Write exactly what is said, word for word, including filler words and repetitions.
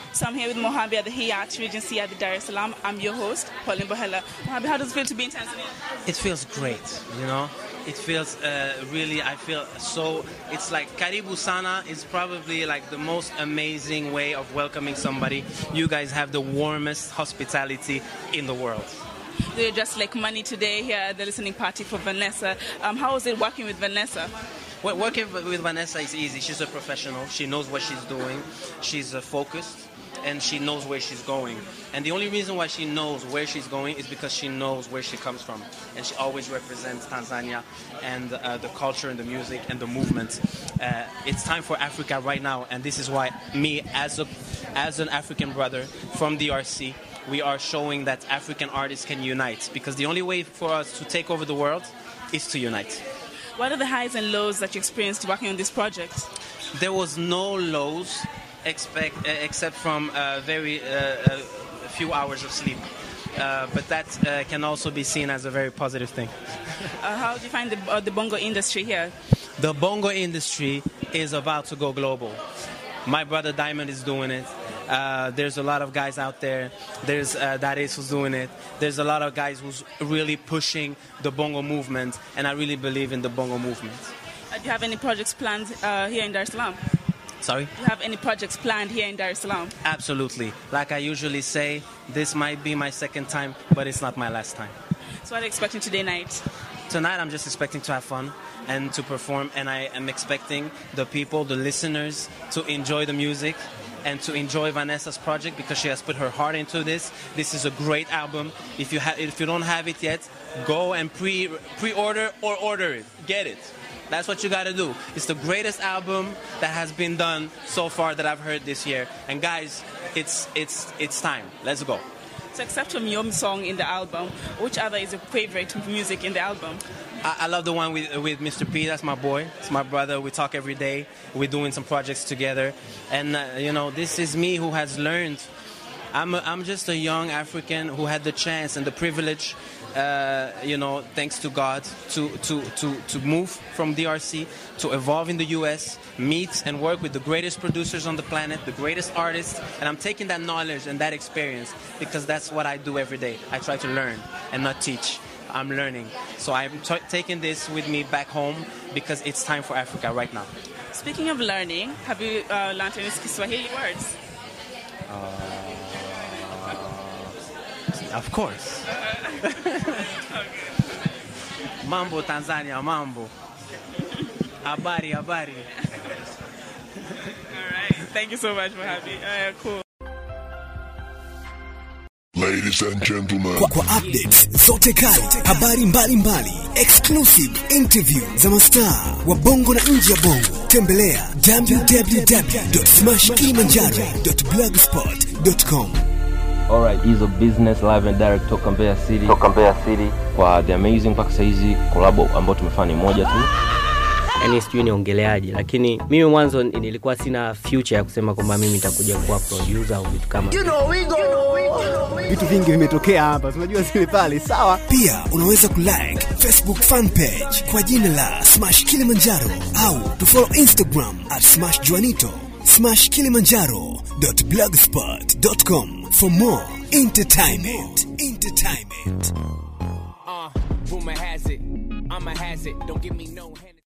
So I'm here with Mohabi at the Hyatt Regency at the Dar es Salaam. I'm your host, Pauline Bohela. Mohabi, how does it feel to be in Tanzania? It feels great, you know. It feels uh, really, I feel so, it's like Karibu Sana is probably like the most amazing way of welcoming somebody. You guys have the warmest hospitality in the world. You're just like money today here at the listening party for Vanessa. Um, how was it working with Vanessa? Well, working with Vanessa is easy. She's a professional. She knows what she's doing. She's uh, focused. And she knows where she's going. And the only reason why she knows where she's going is because she knows where she comes from. And she always represents Tanzania and uh, the culture and the music and the movement. Uh, it's time for Africa right now. And this is why me, as a, as an African brother from D R C, we are showing that African artists can unite. Because the only way for us to take over the world is to unite. What are the highs and lows that you experienced working on this project? There was no lows. Expect, uh, except from uh, very uh, a few hours of sleep, uh, but that uh, can also be seen as a very positive thing. Uh, how do you find the, uh, the bongo industry here? The bongo industry is about to go global. My brother Diamond is doing it. Uh, there's a lot of guys out there. There's uh, Darius who's doing it. There's a lot of guys who's really pushing the bongo movement, and I really believe in the bongo movement. Uh, do you have any projects planned uh, here in Dar es Salaam? Sorry? Do you have any projects planned here in Dar es Salaam? Absolutely. Like I usually say, this might be my second time, but it's not my last time. So what are you expecting today night? Tonight I'm just expecting to have fun and to perform, and I am expecting the people, the listeners, to enjoy the music and to enjoy Vanessa's project because she has put her heart into this. This is a great album. If you, ha- if you don't have it yet, go and pre- pre-order or order it. Get it. That's what you got to do. It's the greatest album that has been done so far that I've heard this year. And guys, it's it's it's time. Let's go. So except from your song in the album, which other is your favorite music in the album? I, I love the one with with Mister P. That's my boy. It's my brother. We talk every day. We're doing some projects together. And, uh, you know, this is me who has learned. I'm, a, I'm just a young African who had the chance and the privilege, uh, you know, thanks to God, to, to, to, to move from D R C, to evolve in the U S, meet and work with the greatest producers on the planet, the greatest artists, and I'm taking that knowledge and that experience because that's what I do every day. I try to learn and not teach. I'm learning. So I'm t- taking this with me back home because it's time for Africa right now. Speaking of learning, have you uh, learned any Kiswahili words? Uh, Of course. Mambo Tanzania, mambo. Habari, habari. All right. Thank you so much for having me. Uh, cool. Ladies and gentlemen. Kwa, kwa updates zote kali, habari mbalimbali, exclusive interview za mastaa wa bongo na nje ya bongo, tembelea w w w dot smash kilimanjaro dot blogspot dot com. Alright, hizo business live and direct toka Mbeya City. Toka Mbeya City. Kwa The Amazing mpaka sasa hizi collab ambayo tumefanya moja tu. Yaani sijui niongeleaje, lakini mimi mwanzo nilikuwa sina future ya kusema kwamba mimi nitakuja kuwa producer au vitu kama. You know we go. Vitu vingi vimetokea hapa, unajua zile pale, sawa? Pia unaweza kulike Facebook fan page kwa jina la Smash Kilimanjaro au to follow Instagram at Smash Juanito. smash kilimanjaro dot blogspot dot com for more entertainment. Entertainment. Uh, rumor has it, I'ma has it. Don't give me no hand.